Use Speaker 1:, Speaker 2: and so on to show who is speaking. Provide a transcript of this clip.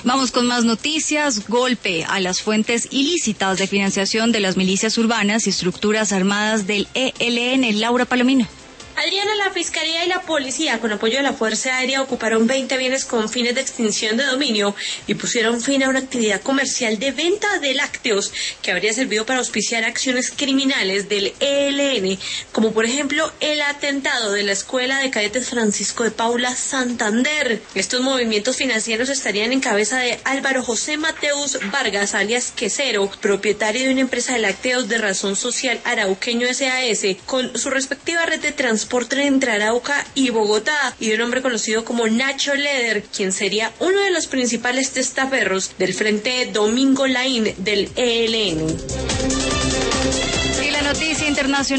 Speaker 1: Vamos con más noticias. Golpe a las fuentes ilícitas de financiación de las milicias urbanas y estructuras armadas del ELN. Laura Palomino.
Speaker 2: Adriana, la Fiscalía y la Policía, con apoyo de la Fuerza Aérea, ocuparon 20 bienes con fines de extinción de dominio y pusieron fin a una actividad comercial de venta de lácteos que habría servido para auspiciar acciones criminales del ELN, como por ejemplo el atentado de la Escuela de Cadetes Francisco de Paula, Santander. Estos movimientos financieros estarían en cabeza de Álvaro José Mateus Vargas, alias Quesero, propietario de una empresa de lácteos de razón social Arauqueño SAS, con su respectiva red de transporte entre Arauca y Bogotá, y de un hombre conocido como Nacho Leder, quien sería uno de los principales testaferros del Frente Domingo Laín del ELN.
Speaker 1: Y la noticia internacional.